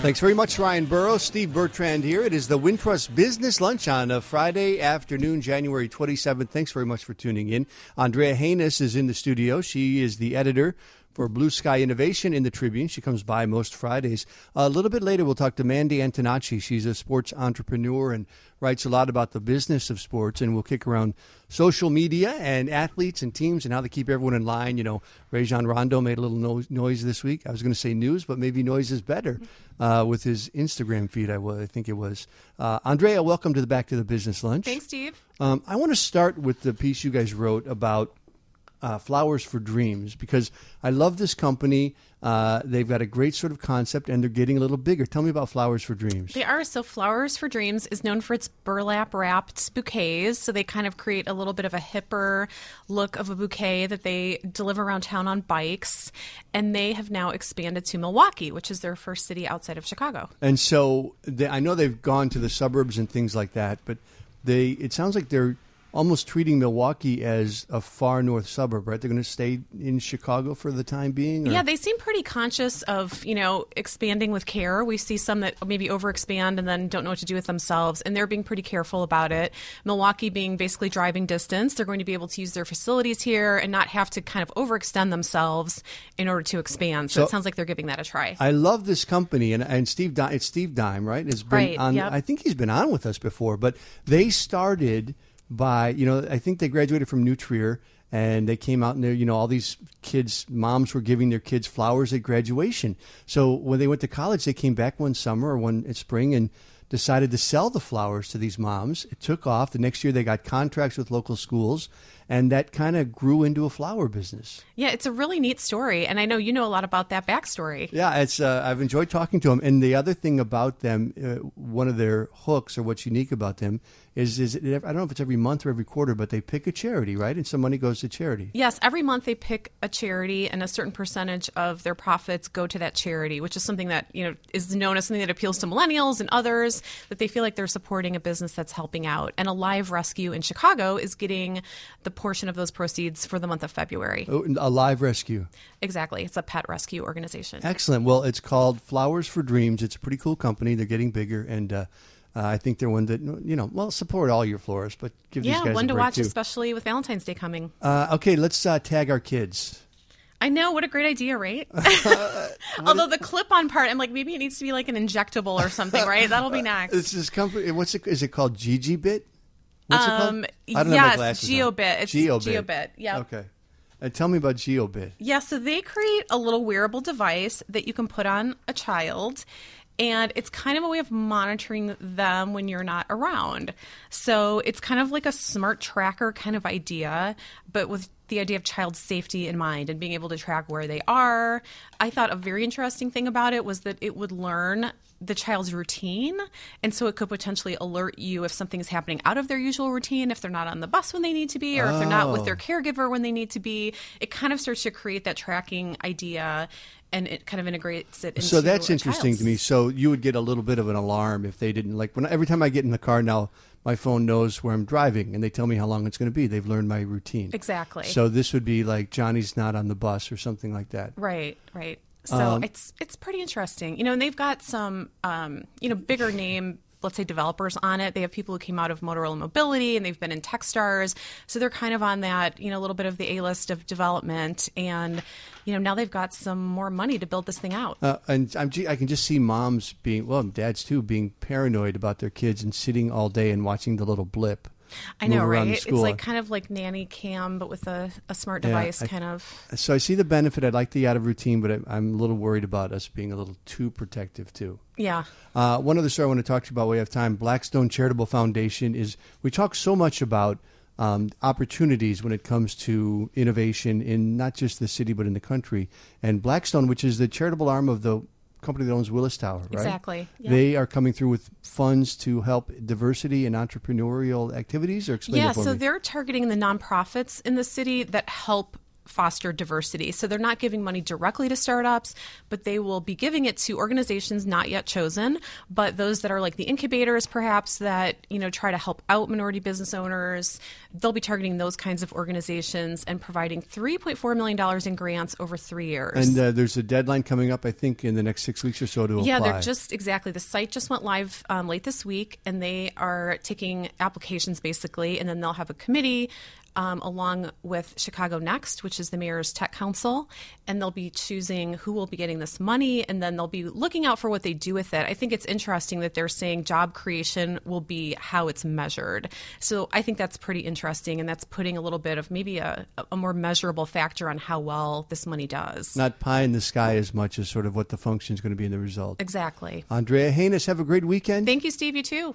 Thanks very much, Ryan Burrows. Steve Bertrand here. It is the Wintrust Business Lunch on a Friday afternoon, January 27th. Thanks very much for tuning in. Andrea Haynes is in the studio. She is the editor for Blue Sky Innovation in the Tribune. She comes by most Fridays. A little bit later, we'll talk to Mandy Antonacci. She's a sports entrepreneur and writes a lot about the business of sports, and we'll kick around social media and athletes and teams and how they keep everyone in line. You know, Rajon Rondo made a little noise this week. I was going to say news, but maybe noise is better with his Instagram feed, I think it was. Andrea, welcome to the Back to the Business Lunch. Thanks, Steve. I want to start with the piece you guys wrote about Flowers for Dreams, because I love this company. They've got a great sort of concept, and they're getting a little bigger. Tell me about Flowers for Dreams. They are. So Flowers for Dreams is known for its burlap-wrapped bouquets. So they kind of create a little bit of a hipper look of a bouquet that they deliver around town on bikes. And they have now expanded to Milwaukee, which is their first city outside of Chicago. And so I know they've gone to the suburbs and things like that, but it sounds like they're almost treating Milwaukee as a far north suburb, right? They're going to stay in Chicago for the time being? Or? Yeah, they seem pretty conscious of, expanding with care. We see some that maybe overexpand and then don't know what to do with themselves, and they're being pretty careful about it. Milwaukee being basically driving distance, they're going to be able to use their facilities here and not have to kind of overextend themselves in order to expand. So it sounds like they're giving that a try. I love this company, and it's Steve Dime, right? It's been right, on. Yep. I think he's been on with us before, but they started by, I think they graduated from New Trier, and they came out and there, all these kids, moms were giving their kids flowers at graduation. So when they went to college, they came back one summer or one spring and decided to sell the flowers to these moms. It took off. The next year they got contracts with local schools, and that kind of grew into a flower business. Yeah, it's a really neat story, and I know you know a lot about that backstory. Yeah, it's I've enjoyed talking to them. And the other thing about them, one of their hooks or what's unique about them is I don't know if it's every month or every quarter, but they pick a charity, right? And some money goes to charity. Yes, every month they pick a charity, and a certain percentage of their profits go to that charity, which is something that is known as something that appeals to millennials and others, that they feel like they're supporting a business that's helping out. And Alive Rescue in Chicago is getting the portion of those proceeds for the month of February. Oh, Alive Rescue. Exactly. It's a pet rescue organization. Excellent. Well, it's called Flowers for Dreams. It's a pretty cool company. They're getting bigger, and I think they're one that, support all your florists, but give these guys a break, one to watch, too. especially with Valentine's Day coming. Okay, let's tag our kids. I know. What a great idea, right? Although the clip-on part, I'm like, maybe it needs to be like an injectable or something, right? That'll be next. This company, is it called GigiBit? What's it called? I don't yes, have my glasses GeoBit. It's GeoBit. Yeah. Okay. Tell me about GeoBit. Yeah, so they create a little wearable device that you can put on a child, and it's kind of a way of monitoring them when you're not around. So it's kind of like a smart tracker kind of idea, but with the idea of child safety in mind and being able to track where they are. I thought a very interesting thing about it was that it would learn the child's routine, and so it could potentially alert you if something is happening out of their usual routine, if they're not on the bus when they need to be, or if they're not with their caregiver when they need to be. It kind of starts to create that tracking idea, and it kind of integrates it into So that's interesting to me. So you would get a little bit of an alarm if they didn't, every time I get in the car now, my phone knows where I'm driving, and they tell me how long it's going to be. They've learned my routine. Exactly. So this would be like Johnny's not on the bus or something like that. Right. So it's pretty interesting. And they've got some, bigger name, let's say, developers on it. They have people who came out of Motorola Mobility, and they've been in Techstars. So they're kind of on that, a little bit of the A-list of development. And, now they've got some more money to build this thing out. And I can just see moms dads too, being paranoid about their kids and sitting all day and watching the little blip. I know, right? It's like kind of like nanny cam, but with a smart device kind of. So I see the benefit. I'd like the out of routine, but I'm a little worried about us being a little too protective too. Yeah. One other story I want to talk to you about, we have time. Blackstone Charitable Foundation we talk so much about opportunities when it comes to innovation in not just the city, but in the country. And Blackstone, which is the charitable arm of the company that owns Willis Tower, right? Exactly. Yeah. They are coming through with funds to help diversity and entrepreneurial activities, or explain that for me. So they're targeting the nonprofits in the city that help foster diversity. So they're not giving money directly to startups, but they will be giving it to organizations not yet chosen, but those that are like the incubators, perhaps, that, try to help out minority business owners. They'll be targeting those kinds of organizations and providing $3.4 million in grants over 3 years. And there's a deadline coming up, I think, in the next 6 weeks or so to apply. Yeah, they're the site just went live late this week, and they are taking applications basically, and then they'll have a committee along with Chicago Next, which is the mayor's tech council, and they'll be choosing who will be getting this money, and then they'll be looking out for what they do with it. I think it's interesting that they're saying job creation will be how it's measured. So I think that's pretty interesting, and that's putting a little bit of maybe a more measurable factor on how well this money does. Not pie in the sky as much as sort of what the function is going to be in the result. Exactly. Andrea Haynes, have a great weekend. Thank you, Steve. You too.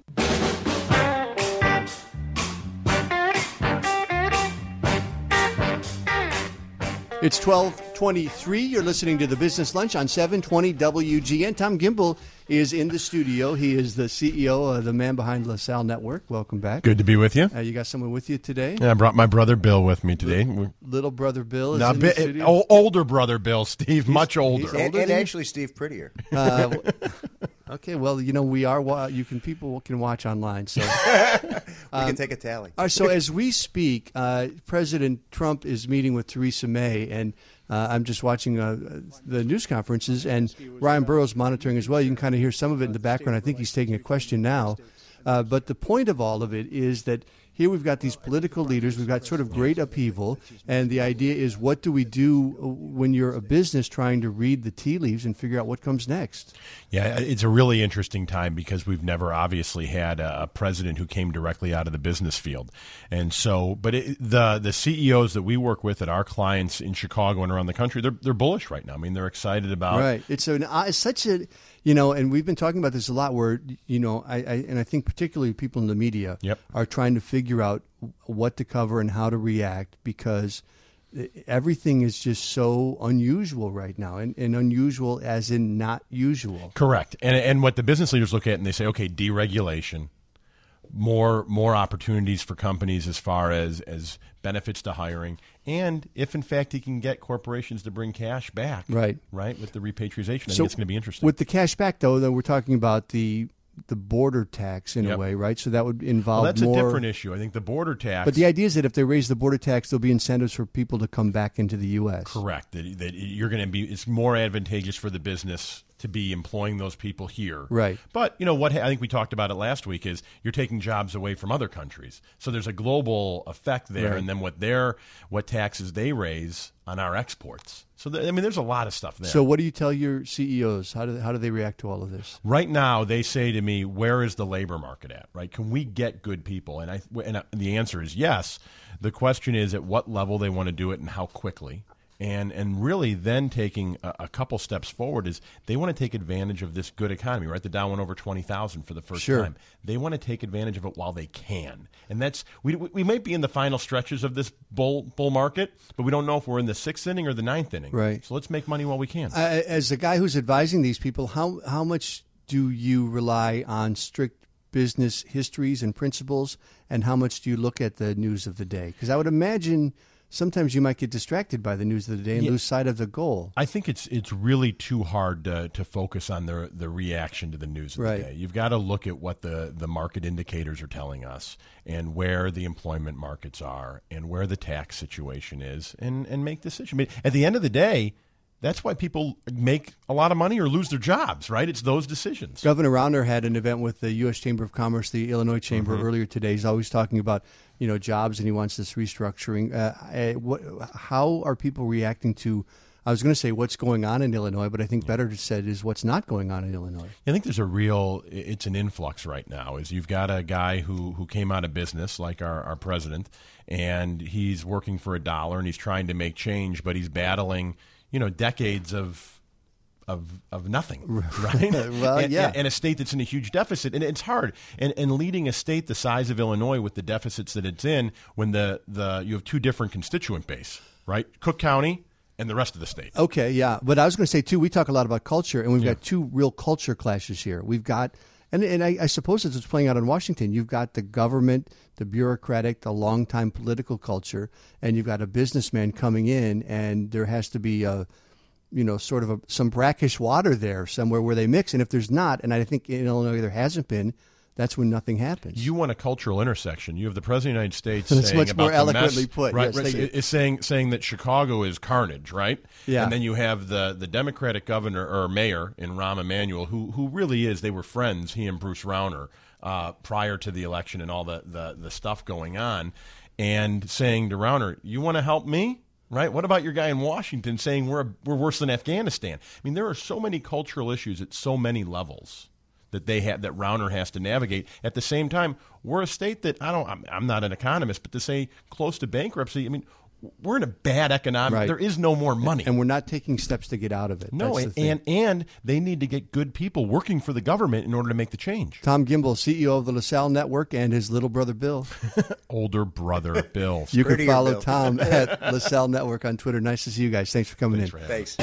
It's 12:23. You're listening to the Business Lunch on 720 WGN. Tom Gimbel is in the studio. He is the CEO of the man behind LaSalle Network. Welcome back. Good to be with you. You got someone with you today? Yeah, I brought my brother Bill with me today. Little brother Bill is in the studio? Older brother Bill, Steve, much older. He's older and actually, Steve, prettier. Okay, well, we are. People can watch online, so we can take a tally. All right, so as we speak, President Trump is meeting with Theresa May, and I'm just watching the news conferences, and Ryan Burroughs monitoring as well. You can kind of hear some of it in the background. I think he's taking a question now, but the point of all of it is that here we've got these political leaders. We've got sort of great upheaval, and the idea is, what do we do when you're a business trying to read the tea leaves and figure out what comes next? Yeah, it's a really interesting time because we've never obviously had a president who came directly out of the business field. And so, but the CEOs that we work with at our clients in Chicago and around the country, they're bullish right now. I mean, they're excited about. Right. It's such a, and we've been talking about this a lot where, I think particularly people in the media are trying to figure out what to cover and how to react, because everything is just so unusual right now, and unusual as in not usual. Correct. And what the business leaders look at and they say, okay, deregulation, more opportunities for companies as far as benefits to hiring, and if in fact he can get corporations to bring cash back, right, with the repatriation, I think it's going to be interesting. With the cash back, though, we're talking about the border tax in a way, right? So that would involve that's more. That's a different issue. I think the border tax. But the idea is that if they raise the border tax, there'll be incentives for people to come back into the U.S. Correct. That you're going to be. It's more advantageous for the business to be employing those people here. Right. But, what I think we talked about it last week is you're taking jobs away from other countries. So there's a global effect there, right. And then what taxes they raise on our exports. So, there's a lot of stuff there. So what do you tell your CEOs? How do they react to all of this? Right now, they say to me, where is the labor market at, right? Can we get good people? And the answer is yes. The question is at what level they want to do it and how quickly. And really then taking a couple steps forward is they want to take advantage of this good economy, right? The Dow went over 20,000 for the first time. They want to take advantage of it while they can. And that's we might be in the final stretches of this bull market, but we don't know if we're in the 6th inning or the 9th inning. Right. So let's make money while we can. As a guy who's advising these people, how much do you rely on strict business histories and principles, and how much do you look at the news of the day? Because I would imagine sometimes you might get distracted by the news of the day and lose sight of the goal. I think it's really too hard to focus on the reaction to the news of the day. You've got to look at what the market indicators are telling us and where the employment markets are and where the tax situation is and make decisions. I mean, at the end of the day, that's why people make a lot of money or lose their jobs, right? It's those decisions. Governor Rauner had an event with the U.S. Chamber of Commerce, the Illinois Chamber earlier today. He's always talking about jobs, and he wants this restructuring. How are people reacting to? I was going to say what's going on in Illinois, but I think better said is what's not going on in Illinois. I think there's it's an influx right now. Is you've got a guy who came out of business like our president, and he's working for $1 and he's trying to make change, but he's battling decades of nothing, right? Well, and a state that's in a huge deficit, and it's hard. And leading a state the size of Illinois with the deficits that it's in, when you have two different constituent base, right? Cook County and the rest of the state. Okay, yeah. But I was going to say too, we talk a lot about culture, and we've got two real culture clashes here. We've got And I suppose it's what's playing out in Washington. You've got the government, the bureaucratic, the longtime political culture, and you've got a businessman coming in, and there has to be some brackish water there somewhere where they mix. And if there's not, and I think in Illinois there hasn't been, that's when nothing happens. You want a cultural intersection. You have the President of the United States That's saying much about more eloquently the mess, put. right? Yes, It's saying that Chicago is carnage, right? Yeah. And then you have the Democratic governor or mayor in Rahm Emanuel, who really is. They were friends, he and Bruce Rauner, prior to the election and all the stuff going on, and saying to Rauner, "You want to help me?" Right? What about your guy in Washington saying we're worse than Afghanistan? I mean, there are so many cultural issues at so many levels that that Rauner has to navigate. At the same time, we're a state that I'm not an economist, but to say close to bankruptcy, I mean, we're in a bad economic. Right. There is no more money, and we're not taking steps to get out of it. No, That's the thing. and they need to get good people working for the government in order to make the change. Tom Gimbel, CEO of the LaSalle Network, and his little brother Bill. Older brother Bill. You can Prettier follow Bill. Tom at LaSalle Network on Twitter. Nice to see you guys. Thanks for coming in. Thanks.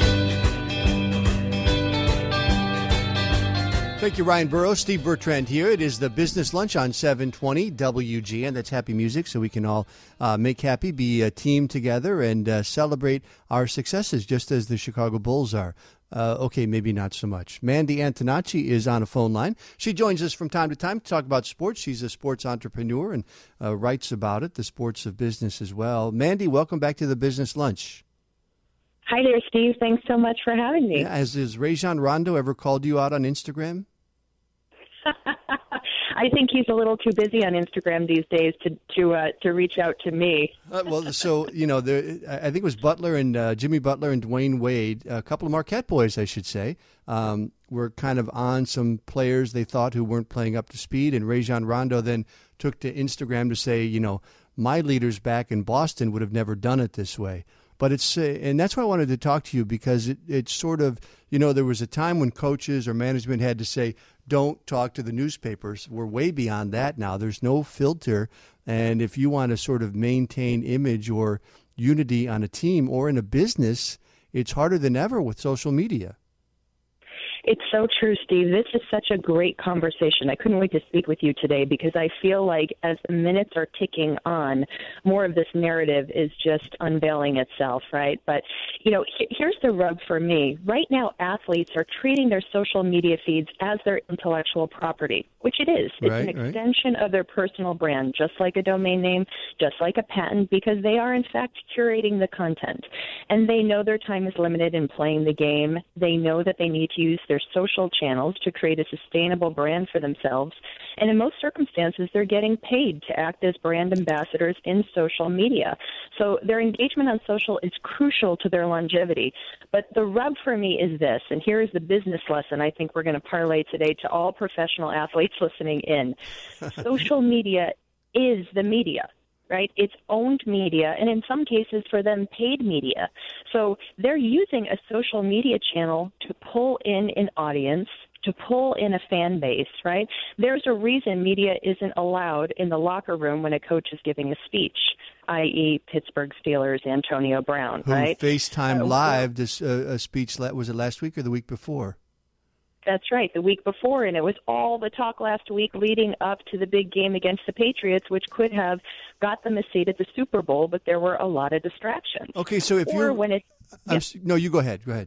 Thank you, Ryan Burrows. Steve Bertrand here. It is the Business Lunch on 720 WGN. That's happy music, so we can all make happy, be a team together, and celebrate our successes, just as the Chicago Bulls are. Okay, maybe not so much. Mandy Antonacci is on a phone line. She joins us from time to time to talk about sports. She's a sports entrepreneur and writes about it, the sports of business as well. Mandy, welcome back to the Business Lunch. Hi there, Steve. Thanks so much for having me. Yeah, has Rajon Rondo ever called you out on Instagram? I think he's a little too busy on Instagram these days to reach out to me. Well, so, I think it was Butler and Jimmy Butler and Dwayne Wade, a couple of Marquette boys, I should say, were kind of on some players they thought who weren't playing up to speed. And Rajon Rondo then took to Instagram to say, my leaders back in Boston would have never done it this way. But it's and that's why I wanted to talk to you, because it's sort of, there was a time when coaches or management had to say, don't talk to the newspapers. We're way beyond that now. There's no filter. And if you want to sort of maintain image or unity on a team or in a business, it's harder than ever with social media. It's so true, Steve. This is such a great conversation. I couldn't wait to speak with you today because I feel like as the minutes are ticking on, more of this narrative is just unveiling itself, right? But, here's the rub for me. Right now, athletes are treating their social media feeds as their intellectual property, which it is. It's an extension of their personal brand, just like a domain name, just like a patent, because they are, in fact, curating the content. And they know their time is limited in playing the game. They know that they need to use their social channels to create a sustainable brand for themselves. And in most circumstances, they're getting paid to act as brand ambassadors in social media. So their engagement on social is crucial to their longevity. But the rub for me is this, and here is the business lesson I think we're going to parlay today to all professional athletes listening in. Social media is the media. Right? It's owned media, and in some cases for them, paid media. So they're using a social media channel to pull in an audience, to pull in a fan base, right? There's a reason media isn't allowed in the locker room when a coach is giving a speech, i.e. Pittsburgh Steelers' Antonio Brown, who right? FaceTime live this a speech, was it last week or the week before? That's right, the week before, and it was all the talk last week leading up to the big game against the Patriots, which could have got them a seat at the Super Bowl, but there were a lot of distractions. Okay, so if you're... No, you go ahead. Go ahead.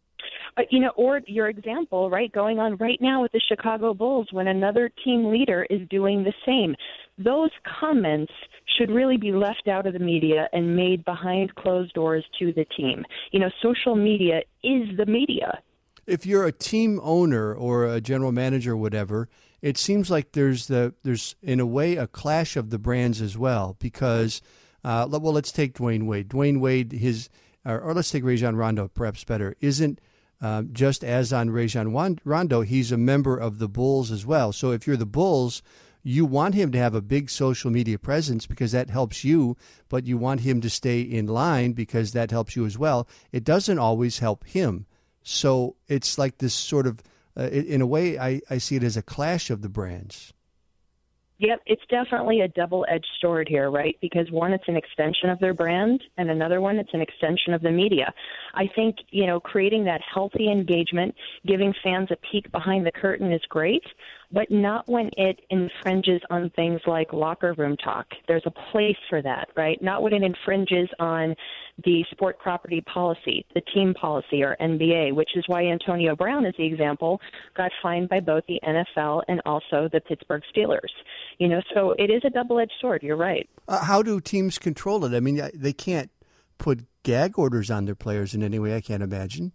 Or your example, right, going on right now with the Chicago Bulls when another team leader is doing the same. Those comments should really be left out of the media and made behind closed doors to the team. Social media is the media. If you're a team owner or a general manager or whatever, it seems like there's in a way a clash of the brands as well, because let's take Dwayne Wade. Dwayne Wade, or let's take Rajon Rondo, perhaps better, isn't just as on Rajon Rondo, he's a member of the Bulls as well. So if you're the Bulls, you want him to have a big social media presence because that helps you, but you want him to stay in line because that helps you as well. It doesn't always help him. So it's like this sort of, in a way, I see it as a clash of the brands. Yep, it's definitely a double-edged sword here, right? Because one, it's an extension of their brand, and another one, it's an extension of the media. I think, creating that healthy engagement, giving fans a peek behind the curtain is great, but not when it infringes on things like locker room talk. There's a place for that, right? Not when it infringes on the sport property policy, the team policy, or NBA, which is why Antonio Brown, as the example, got fined by both the NFL and also the Pittsburgh Steelers. So it is a double-edged sword. You're right. How do teams control it? I mean, they can't put gag orders on their players in any way, I can't imagine.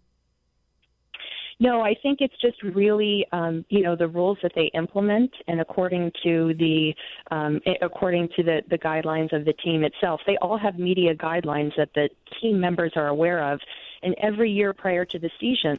No, I think it's just really, the rules that they implement, and according to the guidelines of the team itself. They all have media guidelines that the team members are aware of. And every year prior to the season,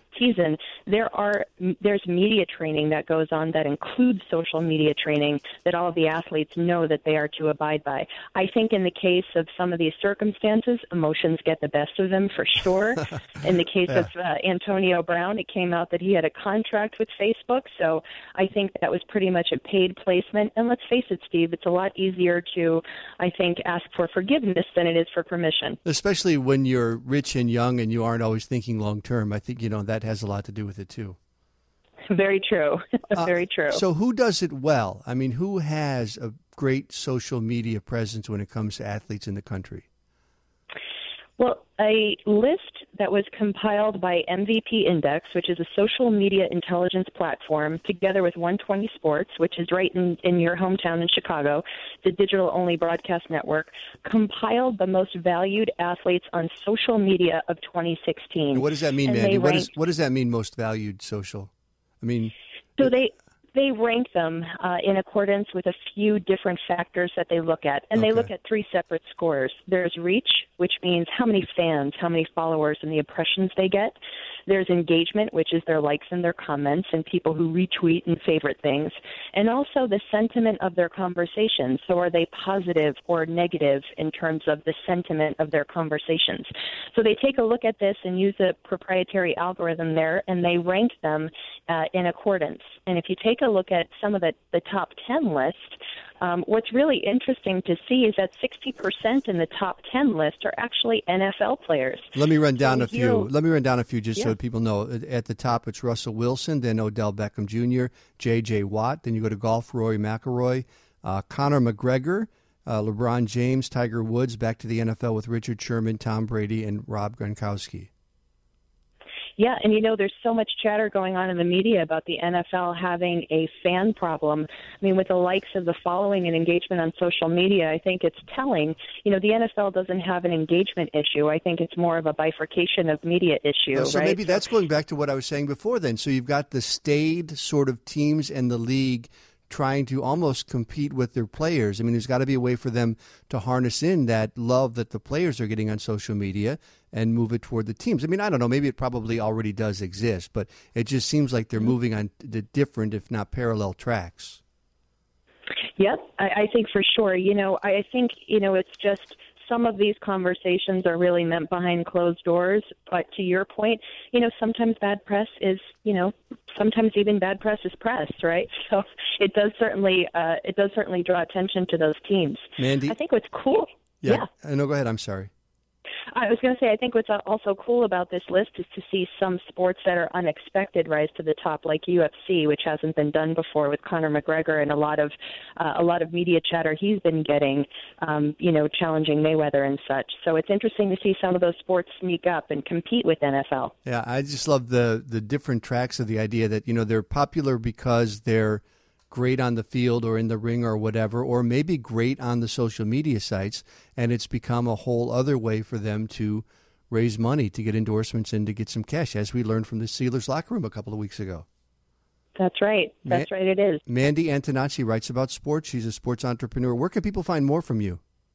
there's media training that goes on that includes social media training that all of the athletes know that they are to abide by. I think in the case of some of these circumstances, emotions get the best of them for sure. In the case of Antonio Brown, it came out that he had a contract with Facebook, so I think that was pretty much a paid placement. And let's face it, Steve, it's a lot easier to, I think, ask for forgiveness than it is for permission. Especially when you're rich and young and you aren't always thinking long term. I think, that has a lot to do with it too. Very true. Very true. So who does it well? I mean, who has a great social media presence when it comes to athletes in the country? Well, a list that was compiled by MVP Index, which is a social media intelligence platform, together with 120 Sports, which is right in your hometown in Chicago, the digital-only broadcast network, compiled the most valued athletes on social media of 2016. And what does that mean, Mandy? What does that mean, most valued social? I mean... So they rank them in accordance with a few different factors that they look at. And they look at three separate scores. There's reach, which means how many fans, how many followers, and the impressions they get. There's engagement, which is their likes and their comments and people who retweet and favorite things. And also the sentiment of their conversations. So are they positive or negative in terms of the sentiment of their conversations? So they take a look at this and use a proprietary algorithm there, and they rank them in accordance. And if you take a look at some of the top 10 list, what's really interesting to see is that 60% in the top 10 list are actually NFL players. Let me run down a few just so people know. At the top, it's Russell Wilson, then Odell Beckham Jr., J.J. Watt. Then you go to golf, Rory McIlroy, Conor McGregor, LeBron James, Tiger Woods, back to the NFL with Richard Sherman, Tom Brady, and Rob Gronkowski. Yeah, and there's so much chatter going on in the media about the NFL having a fan problem. I mean, with the likes of the following and engagement on social media, I think it's telling. The NFL doesn't have an engagement issue. I think it's more of a bifurcation of media issue, so right? Maybe that's going back to what I was saying before then. So you've got the staid sort of teams and the league trying to almost compete with their players. I mean, there's got to be a way for them to harness in that love that the players are getting on social media and move it toward the teams. I mean, I don't know, maybe it probably already does exist, but it just seems like they're moving on the different, if not parallel tracks. Yep, I think for sure. I think, it's just some of these conversations are really meant behind closed doors. But to your point, sometimes bad press is, sometimes even bad press is press, right? So it does certainly draw attention to those teams. Mandy? I think what's cool. Yeah. No, go ahead. I'm sorry. I was going to say, I think what's also cool about this list is to see some sports that are unexpected rise to the top, like UFC, which hasn't been done before with Conor McGregor, and a lot of media chatter he's been getting, challenging Mayweather and such. So it's interesting to see some of those sports sneak up and compete with NFL. Yeah, I just love the different tracks of the idea that, they're popular because they're great on the field or in the ring or whatever, or maybe great on the social media sites, and it's become a whole other way for them to raise money, to get endorsements, and to get some cash, as we learned from the Steelers locker room a couple of weeks ago. That's right. That's right, it is. Mandy Antonacci writes about sports. She's a sports entrepreneur. Where can people find more from you?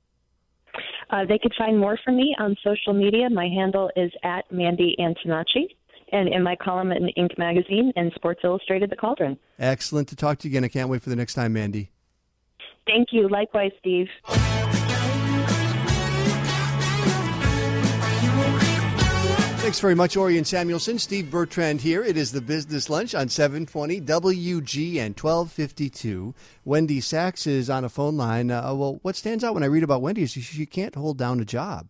They could find more from me on social media. My handle is at Mandy Antonacci. And in my column in Inc. magazine and Sports Illustrated, The Cauldron. Excellent to talk to you again. I can't wait for the next time, Mandy. Thank you. Likewise, Steve. Thanks very much, Orion Samuelson. Steve Bertrand here. It is the Business Lunch on 720 WG and 1252. Wendy Sachs is on a phone line. Well, what stands out when I read about Wendy is she can't hold down a job.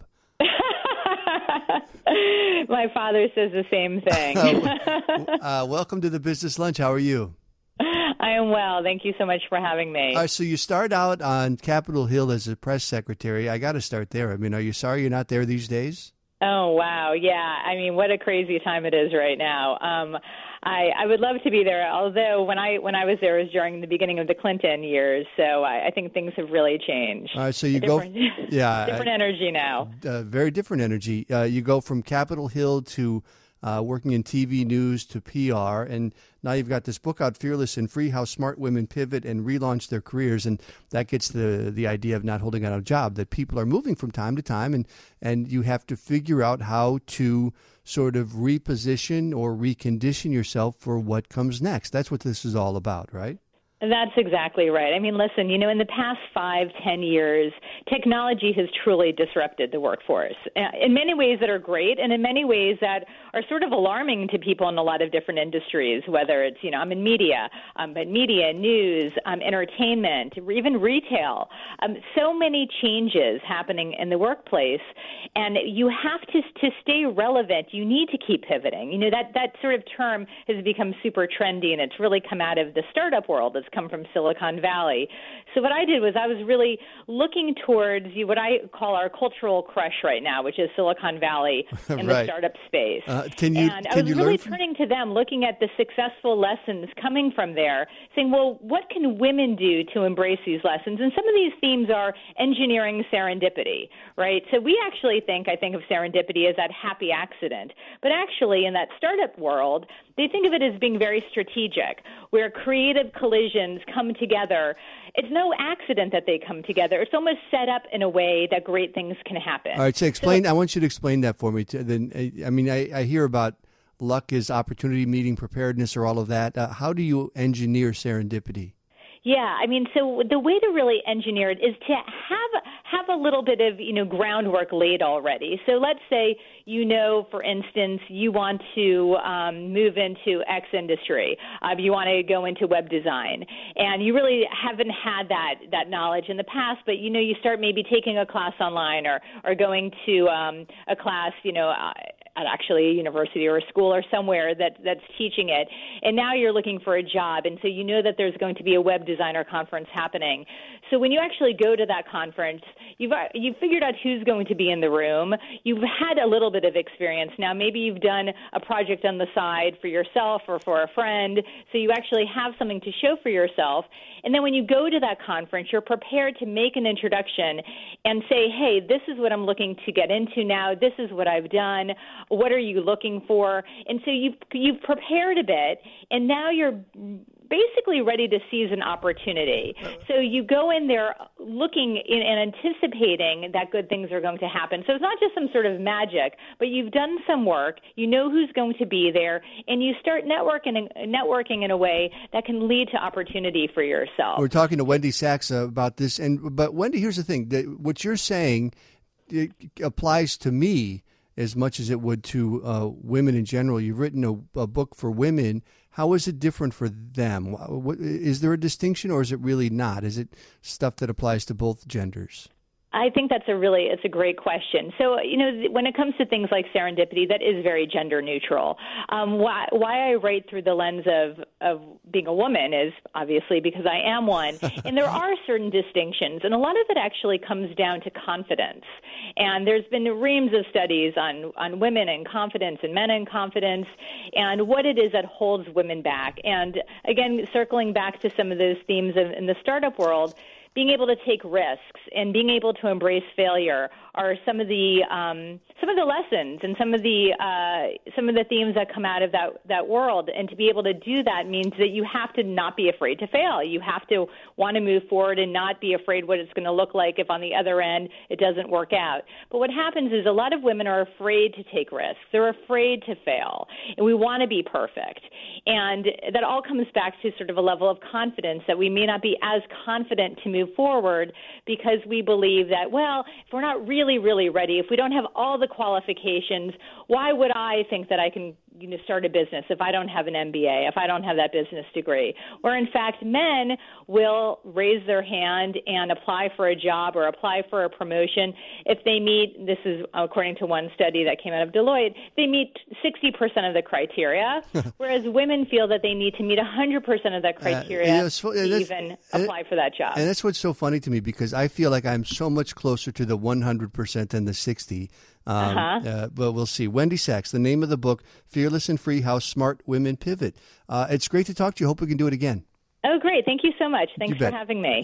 My father says the same thing. Welcome to the Business Lunch. How are you? I am well. Thank you so much for having me. So you start out on Capitol Hill as a press secretary. I got to start there. I mean, are you sorry you're not there these days? Oh, wow. Yeah. I mean, what a crazy time it is right now. I would love to be there, although when I was there, it was during the beginning of the Clinton years, so I think things have really changed. All right, so you different energy now. Very different energy. You go from Capitol Hill to working in TV news to PR, and now you've got this book out, Fearless and Free, How Smart Women Pivot and Relaunch Their Careers, and that gets the idea of not holding out a job, that people are moving from time to time, and you have to figure out how to sort of reposition or recondition yourself for what comes next. That's what this is all about, right? That's exactly right. I mean, listen, in the past 5-10 years, technology has truly disrupted the workforce in many ways that are great and in many ways that are sort of alarming to people in a lot of different industries, whether it's, I'm in media, but media, news, entertainment, even retail. So many changes happening in the workplace, and you have to stay relevant. You need to keep pivoting. That sort of term has become super trendy, and it's really come out of the startup world. It's come from Silicon Valley. So what I did was I was really looking towards what I call our cultural crush right now, which is Silicon Valley in the startup space. I was really turning to them, looking at the successful lessons coming from there, saying, well, what can women do to embrace these lessons? And some of these themes are engineering serendipity, right? So we actually I think of serendipity as that happy accident. But actually, in that startup world, they think of it as being very strategic, where creative collisions come together. It's no accident that they come together. It's almost set up in a way that great things can happen. All right, so explain. I want you to explain that for me. I hear about luck is opportunity meeting preparedness or all of that. How do you engineer serendipity? Yeah, I mean, so the way to really engineer it is to have a little bit of, groundwork laid already. So let's say, for instance, you want to move into X industry. You want to go into web design, and you really haven't had that knowledge in the past, but, you start maybe taking a class online or going to a class, at actually a university or a school or somewhere that's teaching it, and now you're looking for a job, and so you know that there's going to be a web designer conference happening. So when you actually go to that conference, you've figured out who's going to be in the room. You've had a little bit of experience. Now maybe you've done a project on the side for yourself or for a friend, so you actually have something to show for yourself. And then when you go to that conference, you're prepared to make an introduction and say, hey, this is what I'm looking to get into now. This is what I've done. What are you looking for? And so you've prepared a bit, and now you're basically ready to seize an opportunity. So you go in there looking and anticipating that good things are going to happen. So it's not just some sort of magic, but you've done some work, you know who's going to be there, and you start networking in a way that can lead to opportunity for yourself. We're talking to Wendy Sachs about this, but Wendy, here's the thing. What you're saying, it applies to me as much as it would to women in general. You've written a book for women. How is it different for them? Is there a distinction, or is it really not? Is it stuff that applies to both genders? I think it's a great question. So, when it comes to things like serendipity, that is very gender neutral. Why I write through the lens of being a woman is obviously because I am one. And there are certain distinctions, and a lot of it actually comes down to confidence. And there's been reams of studies on women and confidence and men and confidence and what it is that holds women back. And again, circling back to some of those themes in the startup world, being able to take risks and being able to embrace failure are some of the lessons and some of the themes that come out of that world. And to be able to do that means that you have to not be afraid to fail. You have to want to move forward and not be afraid what it's going to look like if on the other end it doesn't work out. But what happens is a lot of women are afraid to take risks. They're afraid to fail, and we want to be perfect. And that all comes back to sort of a level of confidence that we may not be as confident to move forward because we believe that, well, if we're not really, really ready, if we don't have all the qualifications, why would I think that I can start a business if I don't have an MBA, if I don't have that business degree? Where in fact, men will raise their hand and apply for a job or apply for a promotion if they meet, this is according to one study that came out of Deloitte, they meet 60% of the criteria, whereas women feel that they need to meet 100% of the criteria to even apply for that job. And that's what's so funny to me, because I feel like I'm so much closer to the 100% than the 60%. But we'll see. Wendy Sachs, the name of the book, Fearless and Free, How Smart Women Pivot. It's great to talk to you. Hope we can do it again. Oh, great. Thank you so much. Thanks for having me.